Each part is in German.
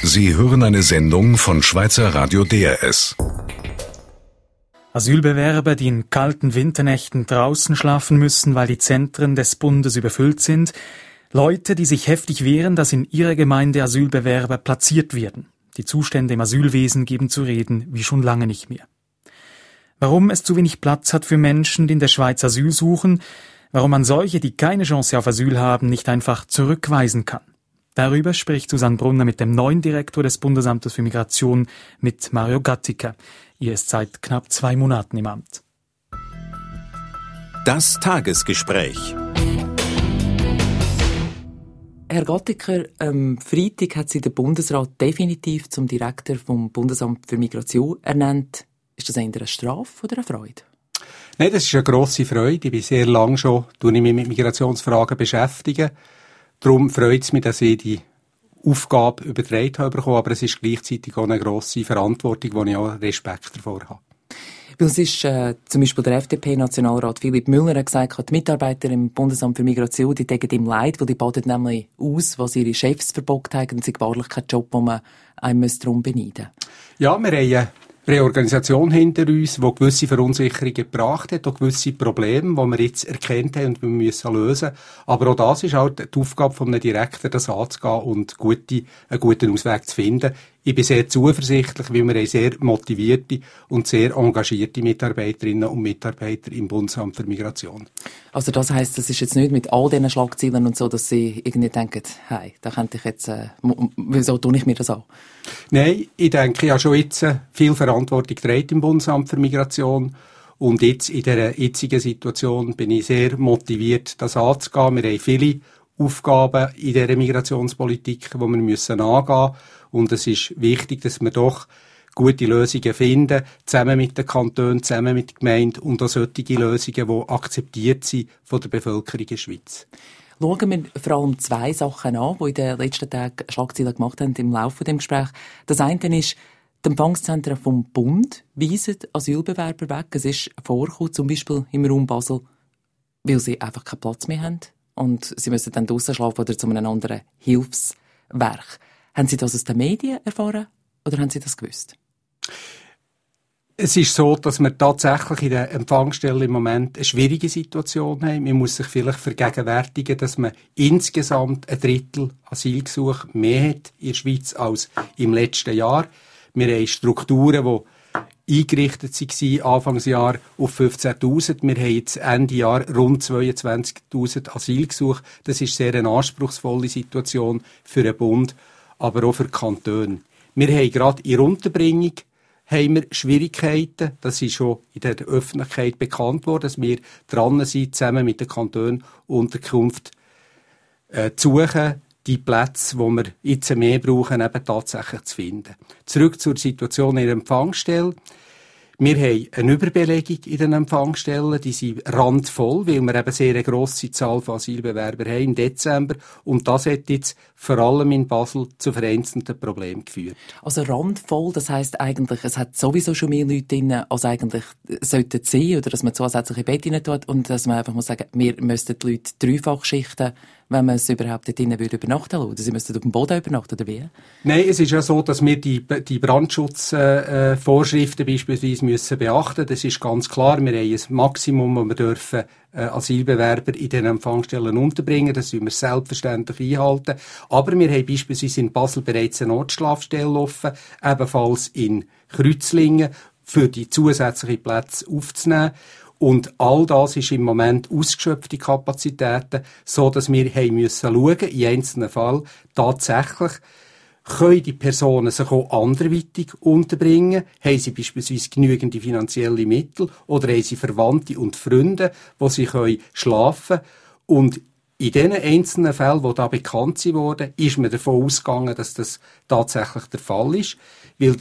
Sie hören eine Sendung von Schweizer Radio DRS. Asylbewerber, die in kalten Winternächten draußen schlafen müssen, weil die Zentren des Bundes überfüllt sind. Leute, die sich heftig wehren, dass in ihrer Gemeinde Asylbewerber platziert werden. Die Zustände im Asylwesen geben zu reden wie schon lange nicht mehr. Warum es zu wenig Platz hat für Menschen, die in der Schweiz Asyl suchen, warum man solche, die keine Chance auf Asyl haben, nicht einfach zurückweisen kann. Darüber spricht Susanne Brunner mit dem neuen Direktor des Bundesamtes für Migration, mit Mario Gattiker. Er ist seit knapp 2 Monaten im Amt. Das Tagesgespräch. Herr Gattiker, am Freitag hat Sie der Bundesrat definitiv zum Direktor vom Bundesamt für Migration ernannt. Ist das eher eine Strafe oder eine Freude? Nein, das ist eine grosse Freude. Ich bin sehr lange schon mich mit Migrationsfragen beschäftigen. Darum freut es mich, dass ich die Aufgabe übertragen habe bekommen, aber es ist gleichzeitig auch eine grosse Verantwortung, wo ich auch Respekt davor habe. Weil es ist zum Beispiel der FDP-Nationalrat Philipp Müller hat gesagt, die Mitarbeiter im Bundesamt für Migration, die täten ihm leid, weil die baden nämlich aus, was ihre Chefs verbockt haben, und es ist wahrlich kein Job, den man einem darum beneiden müsste. Ja, wir haben eine Reorganisation hinter uns, die gewisse Verunsicherungen gebracht hat, auch gewisse Probleme, die wir jetzt erkannt haben und wir müssen lösen. Aber auch das ist halt die Aufgabe von einem Direktor, das anzugehen und einen guten Ausweg zu finden. Ich bin sehr zuversichtlich, weil wir haben sehr motivierte und sehr engagierte Mitarbeiterinnen und Mitarbeiter im Bundesamt für Migration. Also das heisst, das ist jetzt nicht mit all diesen Schlagzeilen und so, dass Sie irgendwie denken, hey, da könnte ich jetzt, wieso tue ich mir das an? Nein, ich denke, ich habe schon jetzt viel Verantwortung getragen im Bundesamt für Migration. Und jetzt, in dieser jetzigen Situation, bin ich sehr motiviert, das anzugehen. Wir haben viele Aufgaben in dieser Migrationspolitik, die wir angehen müssen. Und es ist wichtig, dass wir doch gute Lösungen finden, zusammen mit den Kantonen, zusammen mit der Gemeinde und auch solche Lösungen, die akzeptiert sind von der Bevölkerung in der Schweiz. Schauen wir vor allem 2 Sachen an, die in den letzten Tagen Schlagzeilen gemacht haben im Laufe des Gesprächs. Das eine ist, die Empfangszentren vom Bund weisen Asylbewerber weg. Es ist vorgekommen, zum Beispiel im Raum Basel, weil sie einfach keinen Platz mehr haben. Und sie müssen dann draussen schlafen oder zu einem anderen Hilfswerk. Haben Sie das aus den Medien erfahren oder haben Sie das gewusst? Es ist so, dass wir tatsächlich in der Empfangsstelle im Moment eine schwierige Situation haben. Man muss sich vielleicht vergegenwärtigen, dass man insgesamt 1/3 Asylgesuche mehr hat in der Schweiz als im letzten Jahr. Wir haben Strukturen, die eingerichtet waren Anfangsjahr auf 15'000. Wir haben jetzt Ende Jahr rund 22'000 Asylgesuche. Das ist sehr eine anspruchsvolle Situation für den Bund, aber auch für die Kantone. Wir haben gerade in der Unterbringung Schwierigkeiten. Das ist schon in der Öffentlichkeit bekannt worden, dass wir dran sind, zusammen mit den Kantonen Unterkunft zu suchen, die Plätze, die wir jetzt mehr brauchen, eben tatsächlich zu finden. Zurück zur Situation in der Empfangsstelle. Wir haben eine Überbelegung in den Empfangsstellen, die sind randvoll, weil wir eben sehr eine grosse Zahl von Asylbewerbern haben im Dezember. Und das hat jetzt vor allem in Basel zu vereinzelten Problemen geführt. Also randvoll, das heisst eigentlich, es hat sowieso schon mehr Leute drin, als eigentlich sollten sein, oder dass man zusätzliche Betten rein tut und dass man einfach muss sagen, wir müssten die Leute dreifach schichten, wenn man es überhaupt dort drinnen übernachten würde. Oder sie müssten auf dem Boden übernachten, oder wie? Nein, es ist ja so, dass wir die Brandschutzvorschriften beispielsweise müssen beachten. Das ist ganz klar. Wir haben ein Maximum, wo wir dürfen Asylbewerber in den Empfangsstellen unterbringen. Das müssen wir selbstverständlich einhalten. Aber wir haben beispielsweise in Basel bereits eine Notschlafstelle offen, ebenfalls in Kreuzlingen, für die zusätzlichen Plätze aufzunehmen. Und all das ist im Moment ausgeschöpfte Kapazitäten, so dass wir haben müssen schauen, in einzelnen Fällen tatsächlich können die Personen sich auch anderweitig unterbringen? Haben sie beispielsweise genügend finanzielle Mittel? Oder haben sie Verwandte und Freunde, wo sie schlafen können? Und in diesen einzelnen Fällen, die da bekannt wurden, ist man davon ausgegangen, dass das tatsächlich der Fall ist. Weil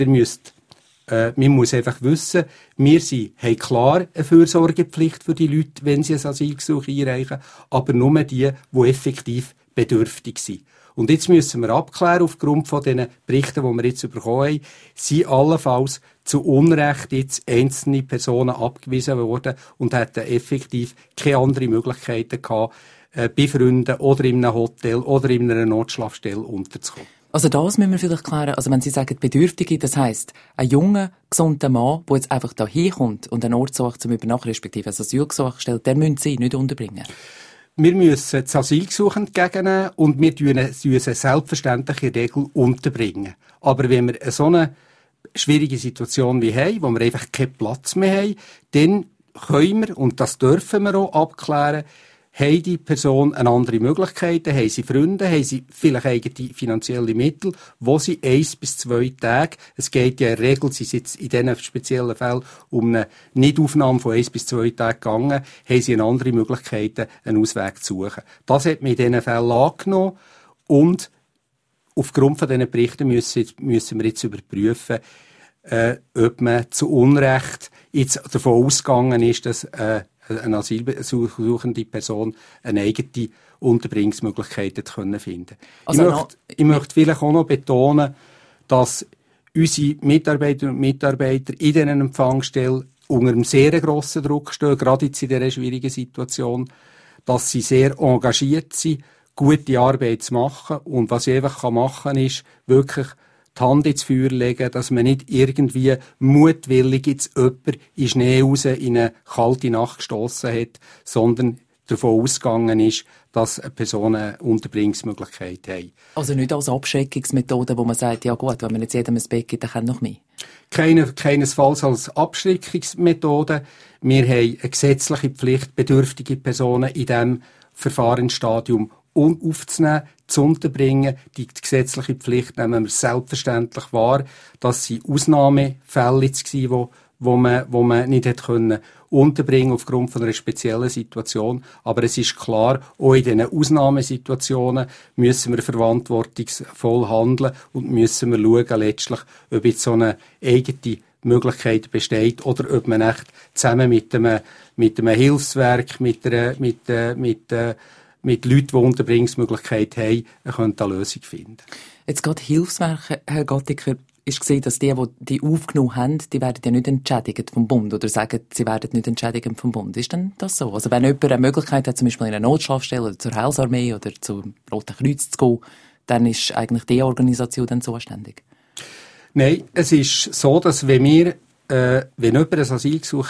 man muss einfach wissen, wir haben klar eine Fürsorgepflicht für die Leute, wenn sie ein Asylgesuch einreichen, aber nur die effektiv bedürftig sind. Und jetzt müssen wir abklären, aufgrund von den Berichten, die wir jetzt bekommen haben, sind allenfalls zu Unrecht jetzt einzelne Personen abgewiesen worden und hätten effektiv keine andere Möglichkeiten gehabt, bei Freunden oder in einem Hotel oder in einer Notschlafstelle unterzukommen. Also das müssen wir vielleicht klären. Also wenn Sie sagen Bedürftige, das heisst, ein junger, gesunder Mann, der jetzt einfach da hinkommt und einen Ort sucht zum Übernachten, respektive ein Asylgesuch stellt, der müssen Sie nicht unterbringen. Wir müssen das Asylgesuch entgegennehmen und wir tun sie selbstverständlich in der Regel unterbringen. Aber wenn wir so eine schwierige Situation wie haben, wo wir einfach keinen Platz mehr haben, dann können wir, und das dürfen wir auch abklären, haben die Person eine andere Möglichkeiten, haben sie Freunde, haben sie vielleicht eigene finanzielle Mittel, wo sie 1 bis 2 Tage, es geht ja in der Regel, sie sind jetzt in diesen speziellen Fällen um eine Nichtaufnahme von 1 bis 2 Tagen gegangen, haben sie eine andere Möglichkeiten, einen Ausweg zu suchen. Das hat man in diesen Fällen angenommen und aufgrund von diesen Berichten müssen wir jetzt überprüfen, ob man zu Unrecht jetzt davon ausgegangen ist, dass eine asylsuchende Person eine eigene Unterbringungsmöglichkeit finden konnte. Also ich möchte vielleicht auch noch betonen, dass unsere Mitarbeiterinnen und Mitarbeiter in diesen Empfangsstellen unter einem sehr grossen Druck stehen, gerade jetzt in dieser schwierigen Situation, dass sie sehr engagiert sind, gute Arbeit zu machen. Und was ich einfach machen kann, ist wirklich die Hand ins Feuer legen, dass man nicht irgendwie mutwillig jetzt jemanden in Schnee raus in eine kalte Nacht gestossen hat, sondern davon ausgegangen ist, dass eine Person eine Unterbringungsmöglichkeit hat. Also nicht als Abschreckungsmethode, wo man sagt, ja gut, wenn man jetzt jedem ein Bett gibt, dann kann noch mehr. Keinesfalls als Abschreckungsmethode. Wir haben eine gesetzliche Pflicht, bedürftige Personen in diesem Verfahrensstadium aufzunehmen, zu unterbringen. Die gesetzliche Pflicht nehmen wir selbstverständlich wahr, dass sie Ausnahmefälle waren, wo man nicht hätte können unterbringen aufgrund von einer speziellen Situation. Aber es ist klar, auch in diesen Ausnahmesituationen müssen wir verantwortungsvoll handeln und müssen wir schauen, letztlich, ob jetzt so eine eigene Möglichkeit besteht oder ob man echt zusammen mit einem Hilfswerk, mit Leuten, die Unterbringungsmöglichkeiten haben, eine Lösung finden. Jetzt gerade Hilfswerke, Herr Gattiker, ist gesehen, dass die aufgenommen haben, die werden ja nicht entschädigt vom Bund oder sagen, sie werden nicht entschädigt vom Bund. Ist denn das so? Also wenn jemand eine Möglichkeit hat, zum Beispiel in eine Notschlafstelle oder zur Heilsarmee oder zum Roten Kreuz zu gehen, dann ist eigentlich die Organisation dann zuständig? Nein, es ist so, dass wenn jemand ein Asylgesuch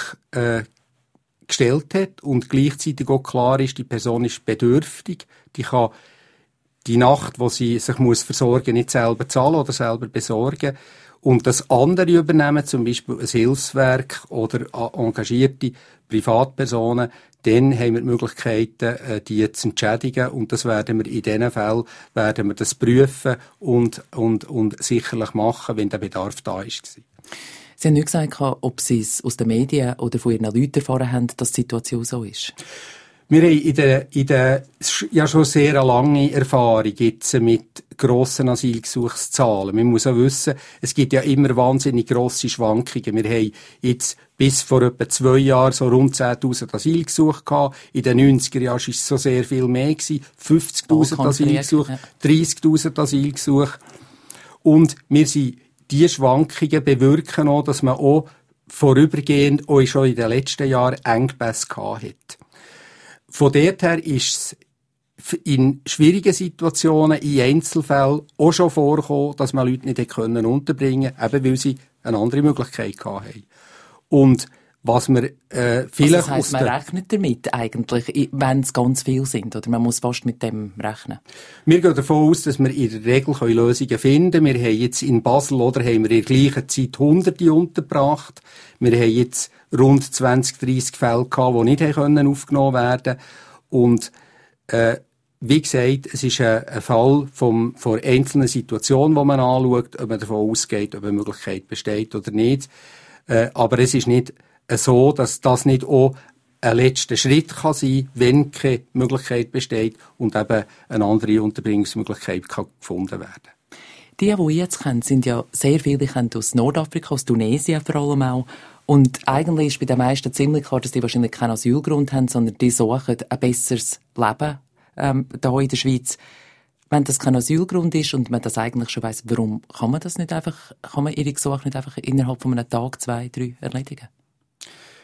gestellt hat und gleichzeitig auch klar ist, die Person ist bedürftig, die kann die Nacht, wo sie sich versorgen muss, nicht selber zahlen oder selber besorgen und das andere übernehmen, zum Beispiel ein Hilfswerk oder engagierte Privatpersonen, dann haben wir die Möglichkeiten, die zu entschädigen und das werden wir in diesen Fällen das prüfen und sicherlich machen, wenn der Bedarf da ist. Sie haben nicht gesagt, ob Sie es aus den Medien oder von Ihren Leuten erfahren haben, dass die Situation so ist. Wir haben ja schon sehr eine lange Erfahrung jetzt mit grossen Asylgesuchszahlen. Man muss auch wissen, es gibt ja immer wahnsinnig grosse Schwankungen. Wir haben jetzt bis vor etwa 2 Jahren so rund 10.000 Asylgesuche gehabt. In den 90er Jahren war es so sehr viel mehr gewesen. 50.000 Asylgesuche, 30.000 Asylgesuche. Und diese Schwankungen bewirken auch, dass man auch vorübergehend auch schon in den letzten Jahren Engpässe gehabt hat. Von dort her ist es in schwierigen Situationen, in Einzelfällen auch schon vorgekommen, dass man Leute nicht unterbringen konnte, eben weil sie eine andere Möglichkeit hatten. Und was wir vielleicht das heisst, man rechnet damit eigentlich, wenn es ganz viele sind, oder man muss fast mit dem rechnen? Wir gehen davon aus, dass wir in der Regel Lösungen finden können. Wir haben jetzt in Basel haben wir in der gleichen Zeit Hunderte untergebracht. Wir haben jetzt rund 20, 30 Fälle gehabt, die nicht aufgenommen werden konnten. Und wie gesagt, es ist ein Fall von einzelnen Situationen, die man anschaut, ob man davon ausgeht, ob eine Möglichkeit besteht oder nicht. Aber es ist nicht so, dass das nicht auch ein letzter Schritt kann sein, wenn keine Möglichkeit besteht und eben eine andere Unterbringungsmöglichkeit kann gefunden werden. Die ich jetzt kenne, sind ja sehr viele, die kommen aus Nordafrika, aus Tunesien vor allem auch. Und eigentlich ist bei den meisten ziemlich klar, dass die wahrscheinlich keinen Asylgrund haben, sondern die suchen ein besseres Leben hier in der Schweiz. Wenn das kein Asylgrund ist und man das eigentlich schon weiss, warum kann man ihre Gesuche nicht einfach innerhalb von einem Tag, 2, 3 erledigen?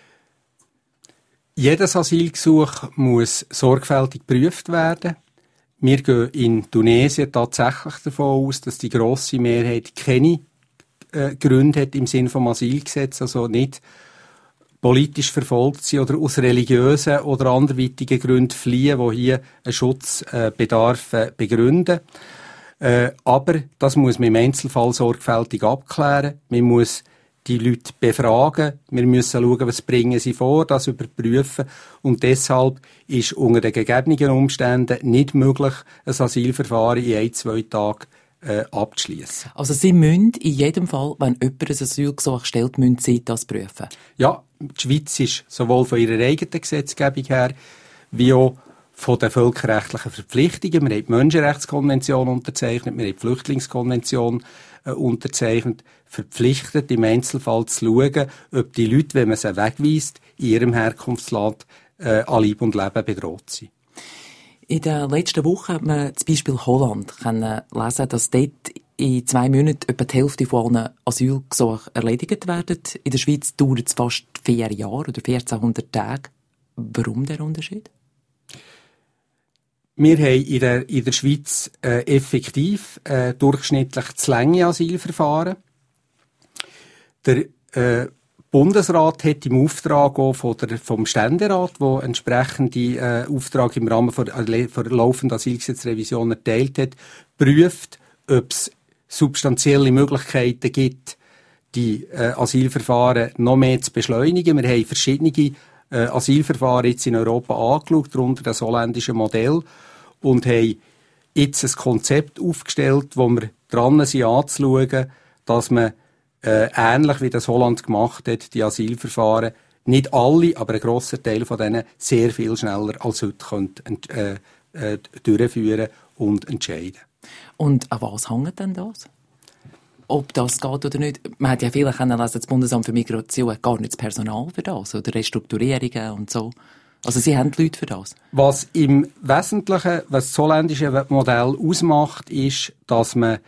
Jedes Asylgesuch muss sorgfältig geprüft werden. Wir gehen in Tunesien tatsächlich davon aus, dass die grosse Mehrheit keine Gründe hat im Sinne vom Asylgesetz, also nicht politisch verfolgt sind oder aus religiösen oder anderweitigen Gründen fliehen, die hier einen Schutzbedarf begründen. Aber das muss man im Einzelfall sorgfältig abklären. Man muss die Leute befragen. Wir müssen schauen, was bringen sie vor, das überprüfen. Und deshalb ist unter den gegebenen Umständen nicht möglich, ein Asylverfahren in 1-2 Tagen abzuschließen. Also Sie müssen in jedem Fall, wenn jemand ein Asylgesuch stellt, müssen Sie das prüfen? Ja, die Schweiz ist sowohl von ihrer eigenen Gesetzgebung her, wie auch von den völkerrechtlichen Verpflichtungen. Wir haben die Menschenrechtskonvention unterzeichnet, wir haben die Flüchtlingskonvention unterzeichnet, verpflichtet, im Einzelfall zu schauen, ob die Leute, wenn man sie wegweist, in ihrem Herkunftsland an Leib und Leben bedroht sind. In den letzten Wochen hat man zum Beispiel Holland können lesen, dass dort in 2 Monaten etwa die Hälfte von allen Asylgesuchen erledigt werden. In der Schweiz dauert es fast 4 Jahre oder 1400 Tage. Warum der Unterschied? Wir haben in der Schweiz effektiv durchschnittlich zu lange Asylverfahren. Der Bundesrat hat im Auftrag auch vom Ständerat, der entsprechende Auftrag im Rahmen der laufenden Asylgesetzrevision erteilt hat, prüft, ob es substanzielle Möglichkeiten gibt, die Asylverfahren noch mehr zu beschleunigen. Wir haben verschiedene Asylverfahren jetzt in Europa angeschaut, darunter das holländische Modell, und haben jetzt ein Konzept aufgestellt, wo wir dran sind anzuschauen, dass man ähnlich wie das Holland gemacht hat, die Asylverfahren, nicht alle, aber ein grosser Teil von denen sehr viel schneller als heute durchführen und entscheiden. Und an was hängt denn das? Ob das geht oder nicht? Man hat ja viele lesen, das Bundesamt für Migration hat gar nicht das Personal für das oder Restrukturierungen und so. Also Sie haben die Leute für das? Was im Wesentlichen, was das holländische Modell ausmacht, ist, dass man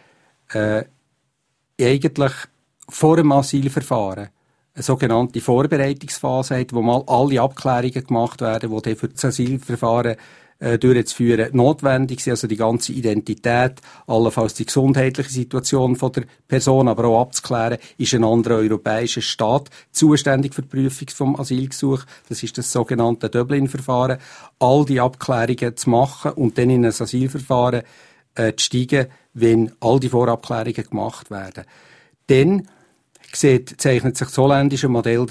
eigentlich vor dem Asylverfahren eine sogenannte Vorbereitungsphase hat, wo mal alle Abklärungen gemacht werden, die dann für das Asylverfahren durchzuführen notwendig sind, also die ganze Identität, allenfalls die gesundheitliche Situation von der Person, aber auch abzuklären, ist ein anderer europäischer Staat zuständig für die Prüfung vom Asylgesuch. Das ist das sogenannte Dublin-Verfahren. All die Abklärungen zu machen und dann in ein Asylverfahren zu steigen, wenn all die Vorabklärungen gemacht werden. Dann zeichnet sich das holländische Modell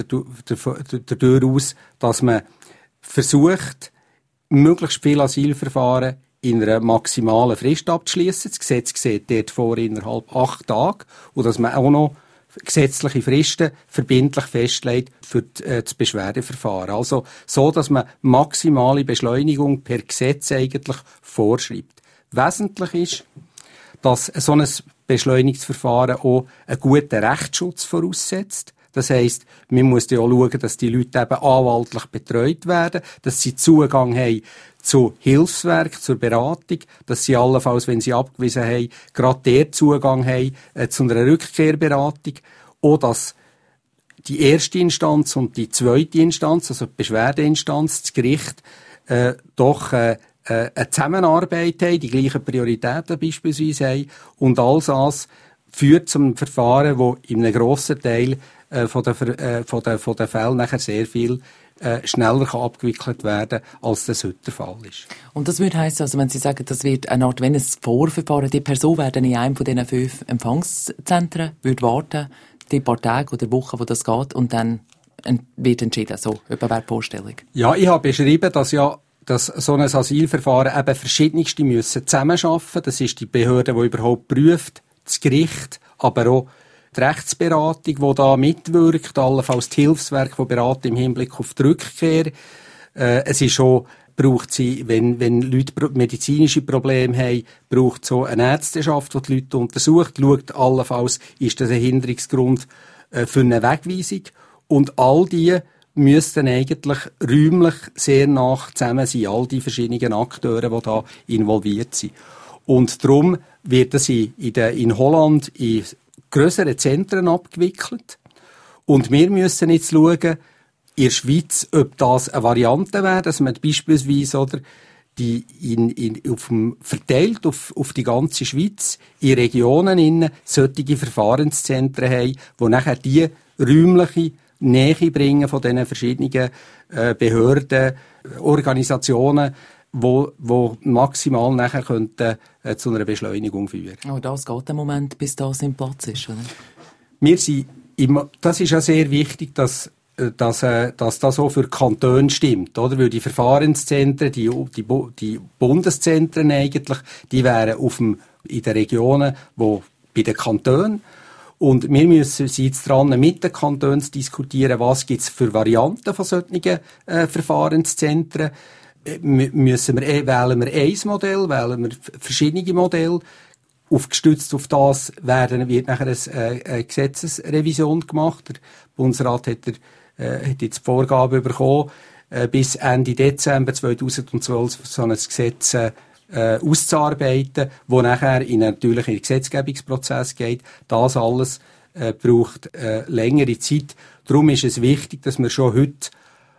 dadurch aus, dass man versucht, möglichst viele Asylverfahren in einer maximalen Frist abzuschließen. Das Gesetz sieht dort vor innerhalb 8 Tage. Und dass man auch noch gesetzliche Fristen verbindlich festlegt für das Beschwerdeverfahren. Also so, dass man maximale Beschleunigung per Gesetz eigentlich vorschreibt. Wesentlich ist, dass so ein Beschleunigungsverfahren auch einen guten Rechtsschutz voraussetzt. Das heisst, man muss ja auch schauen, dass die Leute eben anwaltlich betreut werden, dass sie Zugang haben zu Hilfswerk, zur Beratung, dass sie allenfalls, wenn sie abgewiesen haben, gerade der Zugang haben zu einer Rückkehrberatung. Auch, dass die erste Instanz und die zweite Instanz, also die Beschwerdeinstanz, das Gericht, doch eine Zusammenarbeit haben, die gleichen Prioritäten beispielsweise haben. Und all das führt zum Verfahren, wo in einem grossen Teil von den Fällen nachher sehr viel schneller abgewickelt werden, als das heute der Fall ist. Und das würde heissen, also wenn Sie sagen, das wird eine Art, wenn ein Vorverfahren, die Person werden in einem von diesen 5 Empfangszentren, würde warten, die paar Tage oder Wochen, wo das geht, und dann wird entschieden, so, etwa wäre die Vorstellung. Ja, ich habe beschrieben, dass so ein Asylverfahren eben verschiedenste müssen zusammenarbeiten. Das ist die Behörde, die überhaupt prüft, das Gericht, aber auch die Rechtsberatung, die da mitwirkt, allenfalls die Hilfswerke, die beraten im Hinblick auf die Rückkehr. Es ist auch, braucht sie, wenn Leute medizinische Probleme haben, braucht es auch eine Ärzteschaft, die Leute untersucht, schaut allenfalls, ist das ein Hinderungsgrund für eine Wegweisung. Und all die müssten eigentlich räumlich sehr nah zusammen sein, all die verschiedenen Akteure, die da involviert sind. Und darum wird das in Holland in grössere Zentren abgewickelt. Und wir müssen jetzt schauen, in der Schweiz, ob das eine Variante wäre, dass man beispielsweise die verteilt auf die ganze Schweiz, in Regionen innen, solche Verfahrenszentren haben, die nachher die räumliche Nähe bringen von diesen verschiedenen Behörden, Organisationen, wo maximal nachher könnten, zu einer Beschleunigung führen. Aber das geht im Moment, bis das im Platz ist, oder? Das ist ja sehr wichtig, dass das auch für Kantone stimmt, oder? Weil die Verfahrenszentren, die Bundeszentren eigentlich, die wären in den Regionen, bei den Kantonen. Und wir müssen jetzt dran, mit den Kantonen zu diskutieren, was gibt's für Varianten von solchen Verfahrenszentren. Wählen wir ein Modell, wählen wir verschiedene Modelle. Gestützt auf das wird nachher eine Gesetzesrevision gemacht. Der Bundesrat hat jetzt die Vorgabe bekommen, bis Ende Dezember 2012 so ein Gesetz auszuarbeiten, wo nachher in einen natürlichen Gesetzgebungsprozess geht. Das alles braucht längere Zeit. Darum ist es wichtig, dass wir schon heute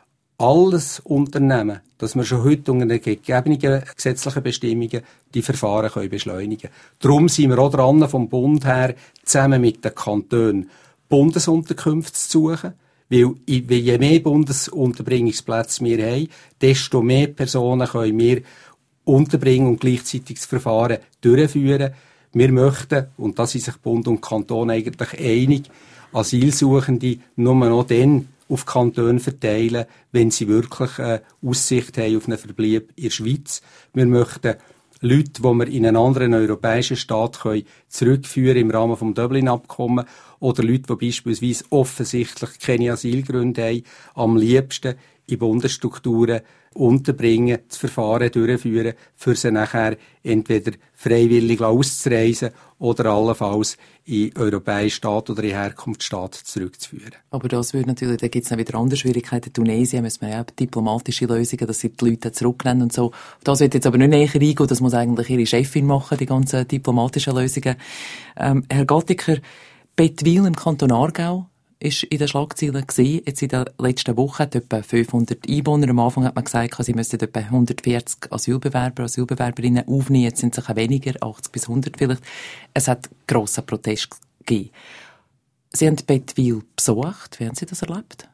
alles unternehmen, dass wir schon heute unter den gegebenen gesetzlichen Bestimmungen die Verfahren beschleunigen können. Darum sind wir auch dran, vom Bund her, zusammen mit den Kantonen Bundesunterkünfte zu suchen. Weil je mehr Bundesunterbringungsplätze wir haben, desto mehr Personen können wir unterbringen und gleichzeitig das Verfahren durchführen. Wir möchten, und da sind sich Bund und Kanton eigentlich einig, Asylsuchende nur noch dann auf Kantone verteilen, wenn sie wirklich Aussicht haben auf einen Verbleib in der Schweiz. Wir möchten Leute, die wir in einen anderen europäischen Staat zurückführen im Rahmen des Dublin-Abkommens, oder Leute, die beispielsweise offensichtlich keine Asylgründe haben, am liebsten in Bundesstrukturen unterbringen, das Verfahren durchführen, für sie nachher entweder freiwillig auszureisen oder allenfalls in europäischen Staat oder in Herkunftsstaat zurückzuführen. Aber das würde natürlich, da gibt es dann wieder andere Schwierigkeiten. Tunesien müssen wir ja diplomatische Lösungen, dass sie die Leute zurücknehmen und so. Das wird jetzt aber nicht näher eingehen, das muss eigentlich ihre Chefin machen, die ganzen diplomatischen Lösungen. Herr Gattiker, Bettwil im Kanton Aargau ist in den Schlagzeilen gesehen. Jetzt in der letzten Woche hat etwa 500 Einwohner. Am Anfang hat man gesagt, sie müssten etwa 140 Asylbewerberinnen aufnehmen. Jetzt sind es sicher weniger, 80 bis 100 vielleicht. Es hat grossen Protest gegeben. Sie haben Bettwil besucht. Wie haben Sie das erlebt?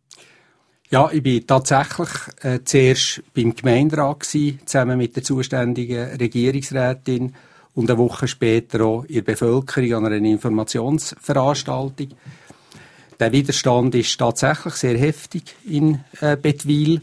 Ja, ich bin tatsächlich zuerst beim Gemeinderat gewesen, zusammen mit der zuständigen Regierungsrätin, und eine Woche später auch in der Bevölkerung an einer Informationsveranstaltung. Der Widerstand ist tatsächlich sehr heftig in Bettwil.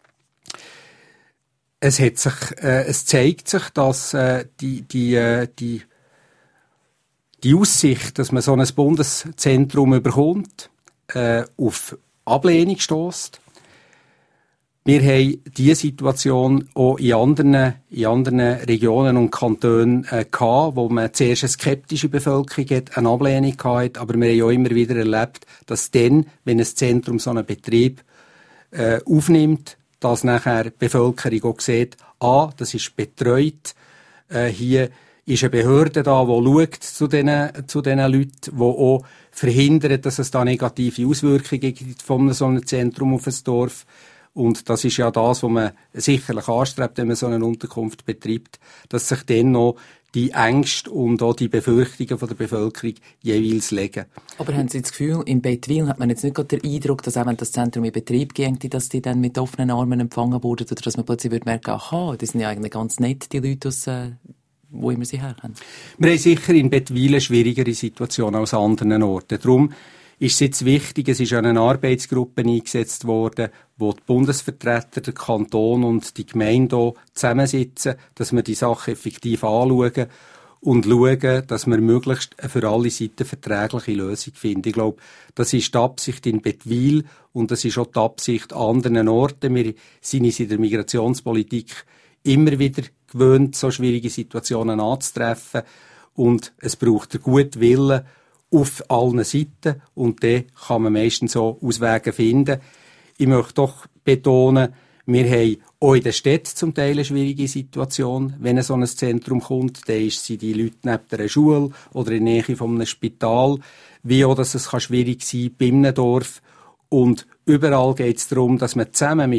Es zeigt sich, dass die Aussicht, dass man so ein Bundeszentrum bekommt, auf Ablehnung stösst. Wir haben diese Situation auch in anderen Regionen und Kantonen gehabt, wo man zuerst eine skeptische Bevölkerung hat, eine Ablehnung gehabt, aber wir haben auch immer wieder erlebt, dass dann, wenn ein Zentrum so einen Betrieb aufnimmt, dass nachher die Bevölkerung auch sieht, das ist betreut, hier ist eine Behörde da, die schaut zu diesen Leuten, die auch verhindert, dass es da negative Auswirkungen gibt von so einem Zentrum auf ein Dorf. Und das ist ja das, was man sicherlich anstrebt, wenn man so eine Unterkunft betreibt, dass sich dann noch die Ängste und auch die Befürchtungen von der Bevölkerung jeweils legen. Aber haben Sie das Gefühl, in Bettwil hat man jetzt nicht gerade den Eindruck, dass auch wenn das Zentrum in Betrieb ging, dass die dann mit offenen Armen empfangen wurden, oder dass man plötzlich merken würde, aha, die sind ja eigentlich ganz nett, die Leute aus wo immer sie herkommen? Wir haben sicher in Bettwil eine schwierigere Situation als an anderen Orten. Darum ist es jetzt wichtig, es ist eine Arbeitsgruppe eingesetzt worden, wo die Bundesvertreter, der Kanton und die Gemeinde zusammensitzen, dass wir die Sache effektiv anschauen und schauen, dass wir möglichst für alle Seiten verträgliche Lösung finden. Ich glaube, das ist die Absicht in Bettwil und das ist auch die Absicht an anderen Orten. Wir sind uns in der Migrationspolitik immer wieder gewöhnt, so schwierige Situationen anzutreffen, und es braucht einen guten Willen auf allen Seiten, und dann kann man meistens so Auswege finden. Ich möchte doch betonen, wir haben auch in den Städten zum Teil eine schwierige Situation. Wenn so ein Zentrum kommt, dann sind die Leute neben einer Schule oder in der Nähe von einem Spital, wie auch, dass es schwierig sein kann bei einem Dorf. Und überall geht es darum, dass man zusammen mit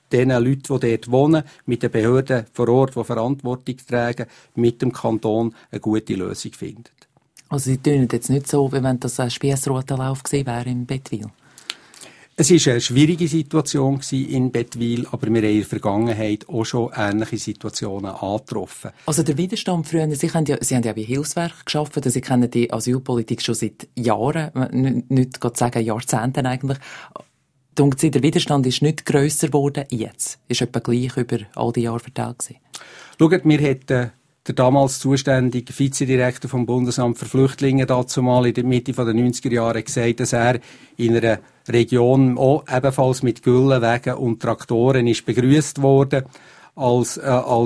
den Leuten, die dort wohnen, mit den Behörden vor Ort, die Verantwortung tragen, mit dem Kanton eine gute Lösung findet. Also Sie tönen jetzt nicht so, wie wenn das ein Spiessrutenlauf gewesen wäre in Bettwil? Es war eine schwierige Situation in Bettwil, aber wir haben in der Vergangenheit auch schon ähnliche Situationen angetroffen. Also der Widerstand früher, Sie haben ja wie Hilfswerk geschaffen, Sie kennen die Asylpolitik schon seit Jahren, nicht gerade sagen Jahrzehnten eigentlich. Denken Sie, der Widerstand ist nicht grösser geworden jetzt? Ist etwa gleich über all die Jahre verteilt gewesen? Schaut, wir hätten der damals zuständige Vizedirektor vom Bundesamt für Flüchtlinge dazu mal in der Mitte der 90er Jahre gesagt, dass er in einer Region auch ebenfalls mit Güllenwegen und Traktoren ist begrüßt worden als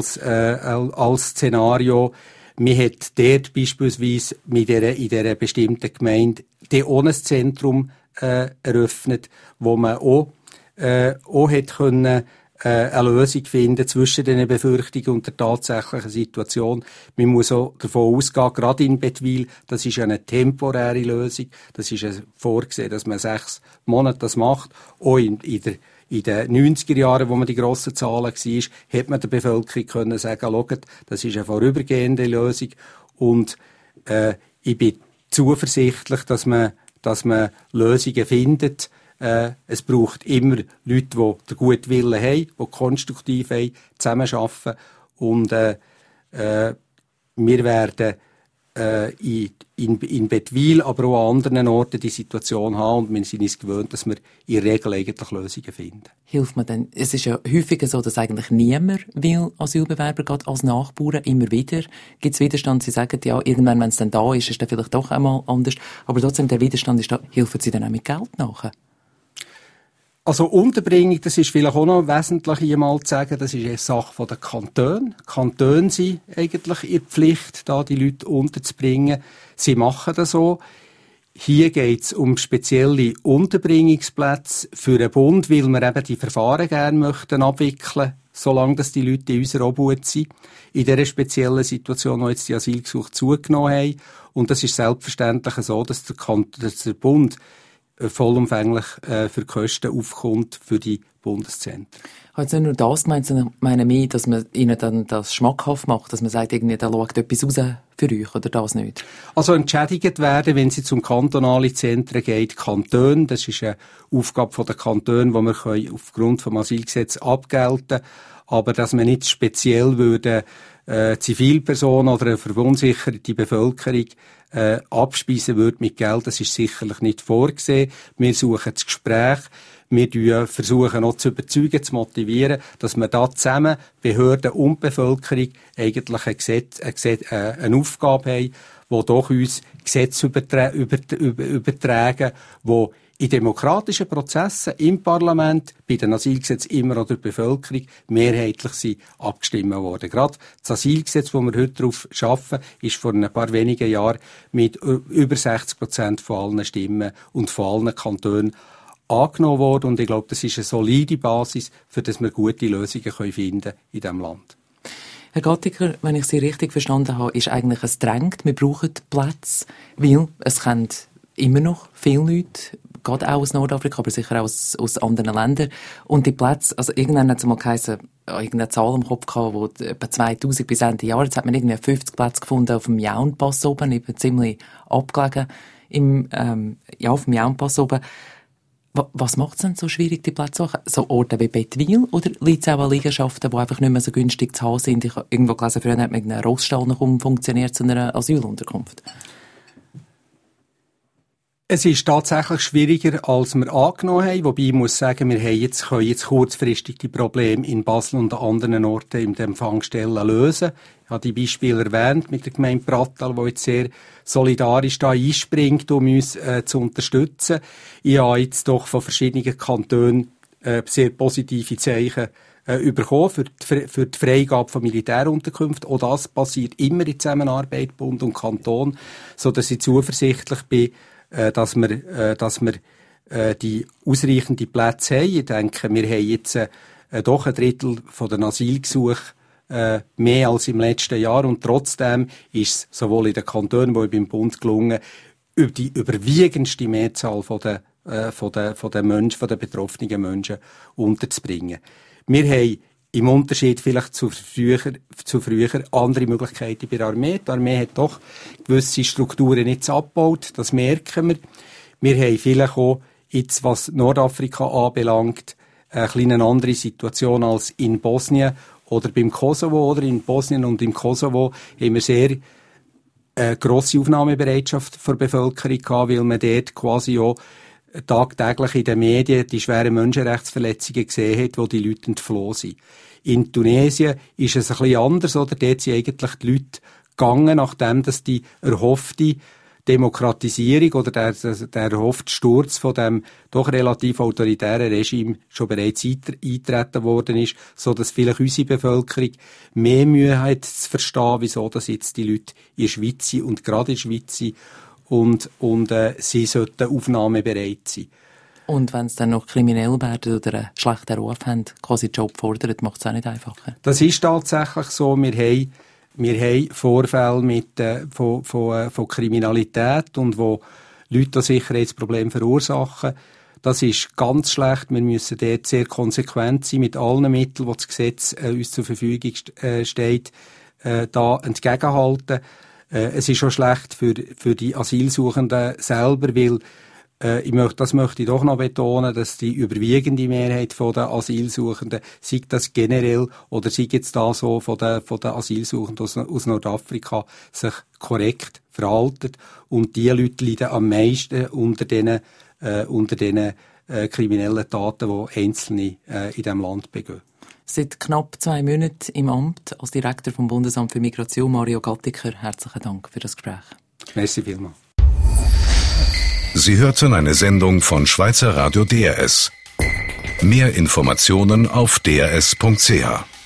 Szenario. Man hat dort beispielsweise in dieser bestimmten Gemeinde ohne Zentrum eröffnet, wo man auch hat können eine Lösung finden zwischen den Befürchtungen und der tatsächlichen Situation. Man muss auch davon ausgehen, gerade in Bettwil, das ist eine temporäre Lösung. Das ist vorgesehen, dass man 6 Monate das macht. Auch in den 90er Jahren, wo man die grossen Zahlen war, hat man der Bevölkerung können sagen, schaut, das ist eine vorübergehende Lösung. Und ich bin zuversichtlich, dass man Lösungen findet. Es braucht immer Leute, die den guten Willen haben, die konstruktiv zusammenarbeiten. Und wir werden in Bettwil, aber auch an anderen Orten die Situation haben und wir sind uns gewöhnt, dass wir in der Regel eigentlich Lösungen finden. Hilft man denn? Es ist ja häufiger so, dass eigentlich niemand will Asylbewerber geht als Nachbarn. Immer wieder gibt es Widerstand. Sie sagen, ja, irgendwann, wenn es dann da ist, ist dann vielleicht doch einmal anders. Aber trotzdem, der Widerstand ist da. Helfen Sie dann auch mit Geld nachher? Also Unterbringung, das ist vielleicht auch noch wesentlich einmal zu sagen, das ist eine Sache der Kantone. Kantone sind eigentlich in der Pflicht, da die Leute unterzubringen. Sie machen das so. Hier geht es um spezielle Unterbringungsplätze für den Bund, weil wir eben die Verfahren gerne möchten abwickeln, solange dass die Leute in unserer Obhut sind. In dieser speziellen Situation, wo jetzt die Asylgesuche zugenommen haben. Und das ist selbstverständlich so, dass der Bund vollumfänglich für die Kosten aufkommt für die Bundeszentren. Ich habe jetzt nicht nur das gemeint, sondern ich meine mehr, dass man ihnen dann das schmackhaft macht, dass man sagt, irgendwie, da schaut etwas raus für euch, oder das nicht? Also entschädigt werden, wenn sie zum kantonalen Zentren geht, Kantone, das ist eine Aufgabe der Kantone, die wir aufgrund des Asylgesetzes abgelten können, aber dass man nicht speziell würde Zivilpersonen oder eine verunsicherte Bevölkerung abspeisen würde mit Geld, das ist sicherlich nicht vorgesehen. Wir suchen das Gespräch. Wir versuchen auch zu überzeugen, zu motivieren, dass wir da zusammen, Behörden und Bevölkerung, eigentlich eine Aufgabe haben, die doch uns Gesetze übertragen, die in demokratischen Prozessen im Parlament, bei den Asylgesetzen immer auch durch die Bevölkerung mehrheitlich sind abgestimmt worden. Gerade das Asylgesetz, das wir heute darauf arbeiten, ist vor ein paar wenigen Jahren mit über 60% von allen Stimmen und von allen Kantonen angenommen worden. Und ich glaube, das ist eine solide Basis, für das wir gute Lösungen finden können in diesem Land. Herr Gattiker, wenn ich Sie richtig verstanden habe, ist eigentlich ein Drängt. Wir brauchen Plätze, weil es können immer noch viele Leute, gerade auch aus Nordafrika, aber sicher auch aus anderen Ländern. Und die Plätze, also irgendwann hat es mal geheißen, irgendeine Zahl im Kopf gehabt, wo etwa 2000 bis Ende Jahr, jetzt hat man irgendwie 50 Plätze gefunden auf dem Jaunpass oben, eben ziemlich abgelegen auf dem Jaunpass oben. Was macht es denn so schwierig, die Plätze zu machen? So Orte wie Bettwil, oder liegt es auch an Liegenschaften, die einfach nicht mehr so günstig zu haben sind? Ich habe irgendwo gelesen, früher hat man einen Rossstall noch umfunktioniert zu einer Asylunterkunft. Es ist tatsächlich schwieriger, als wir angenommen haben. Wobei ich muss sagen, wir können jetzt kurzfristig die Probleme in Basel und an anderen Orten in den Empfangsstellen lösen. Ich habe die Beispiele erwähnt mit der Gemeinde Prattal, die jetzt sehr solidarisch da einspringt, um uns zu unterstützen. Ich habe jetzt doch von verschiedenen Kantonen sehr positive Zeichen bekommen für die Freigabe von Militärunterkünften. Auch das passiert immer in Zusammenarbeit Bund und Kanton, sodass ich zuversichtlich bin, dass wir die ausreichende Plätze haben. Ich denke, wir haben jetzt doch ein Drittel von den Asylgesuchen mehr als im letzten Jahr und trotzdem ist es sowohl in den Kantonen wie beim Bund gelungen, die überwiegendste Mehrzahl von den Menschen, von den betroffenen Menschen unterzubringen. Wir haben im Unterschied vielleicht zu früher andere Möglichkeiten bei der Armee. Die Armee hat doch gewisse Strukturen jetzt abgebaut, das merken wir. Wir haben vielleicht auch jetzt, was Nordafrika anbelangt, eine andere Situation als in Bosnien oder beim Kosovo. Oder in Bosnien und im Kosovo haben wir sehr grosse Aufnahmebereitschaft der Bevölkerung gehabt, weil man dort quasi auch tagtäglich in den Medien die schweren Menschenrechtsverletzungen gesehen hat, wo die Leute entflohen sind. In Tunesien ist es ein bisschen anders, oder? Dort sind eigentlich die Leute gegangen, nachdem dass die erhoffte Demokratisierung oder der erhoffte Sturz von dem doch relativ autoritären Regime schon bereits eingetreten worden ist, so dass vielleicht unsere Bevölkerung mehr Mühe hat zu verstehen, wieso dass jetzt die Leute in der Schweiz sind und gerade in der Schweiz sind und sie sollten aufnahmebereit sein. Und wenn es dann noch kriminell werden oder einen schlechten Ruf haben, quasi den Job fordern, macht es auch nicht einfacher. Das ist tatsächlich so. Wir haben Vorfälle von Kriminalität und wo Leute das Sicherheitsproblem verursachen. Das ist ganz schlecht. Wir müssen dort sehr konsequent sein mit allen Mitteln, die das Gesetz uns zur Verfügung steht, da entgegenhalten. Es ist auch schlecht für die Asylsuchenden selber, weil das möchte ich doch noch betonen, dass die überwiegende Mehrheit von den Asylsuchenden, sei das generell oder sei jetzt da so von den Asylsuchenden aus Nordafrika, sich korrekt verhalten. Und die Leute leiden am meisten unter diesen kriminellen Taten, die Einzelne in diesem Land begehen. Seit knapp 2 Monaten im Amt als Direktor vom Bundesamt für Migration, Mario Gattiker. Herzlichen Dank für das Gespräch. Merci vielmals. Sie hörten eine Sendung von Schweizer Radio DRS. Mehr Informationen auf drs.ch.